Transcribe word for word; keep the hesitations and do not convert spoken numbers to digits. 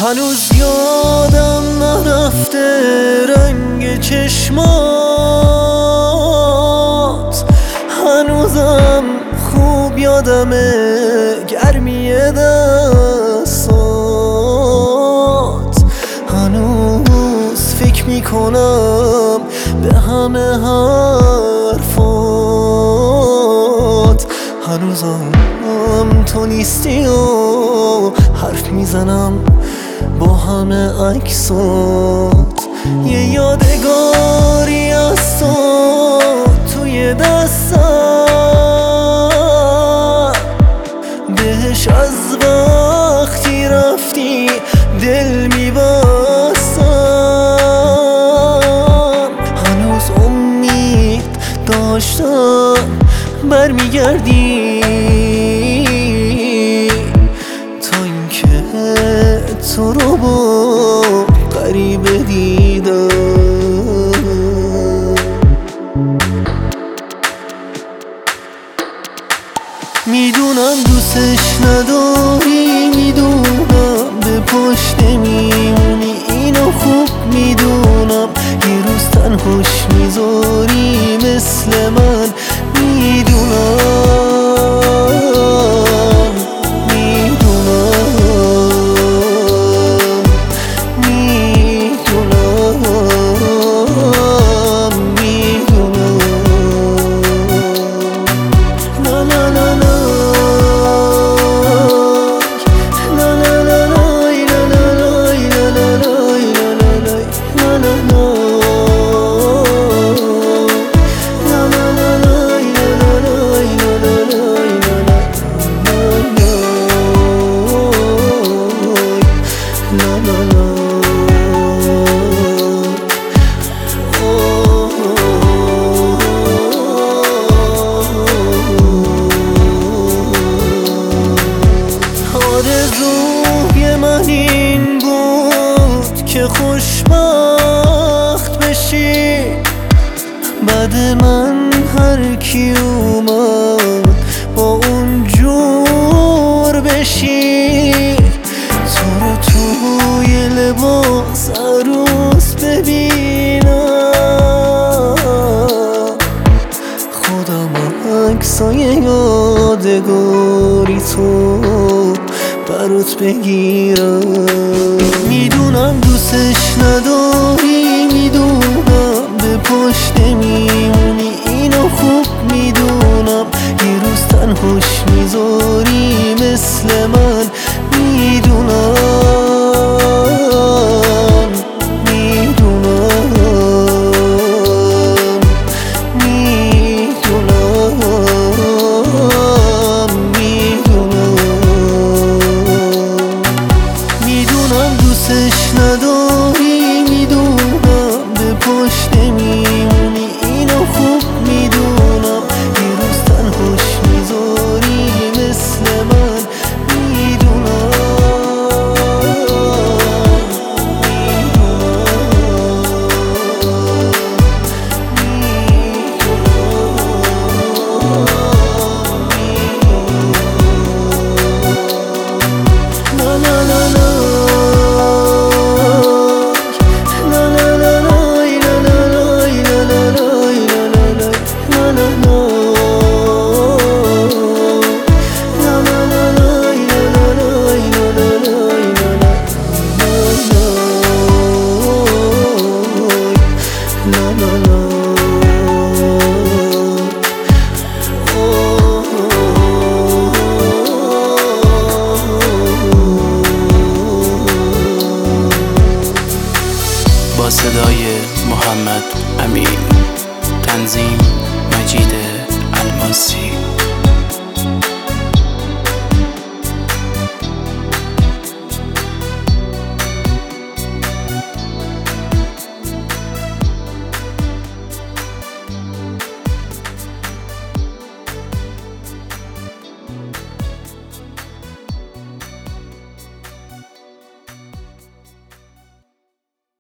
هنوز یادم نرفته رنگ چشمات، هنوزم خوب یادمه گرمی دستات. هنوز فکر میکنم به همه حرفات، هنوزم تو نیستی و حرف میزنم با همه عکسات. یه یادگاری از تو توی دستم، بهش از وقتی رفتی دل میبستم. هنوز امید داشتم برمیگردی، تا اینکه تو رو با غریبه دیدم. میدونم دوستش نداری، میدونم به پشت میمونی، اینو خوب میدونم. یه روز تنهاش میذاری مثل من، میدونم میدونم میدونم میدونم. لا لا لا لا آرزوی من این بود که خوشبخت بشی، بعد من هر کی اومد با اون جور بشی. تو رو توی لباس عروس ببینم، خودم عکسای یادگاری تو برات بگیرم. میدونم دوستش نداری، میدونم به پشت میمونی، اینو خوب میدونم. یه روز تنهاش میذاری مثل من.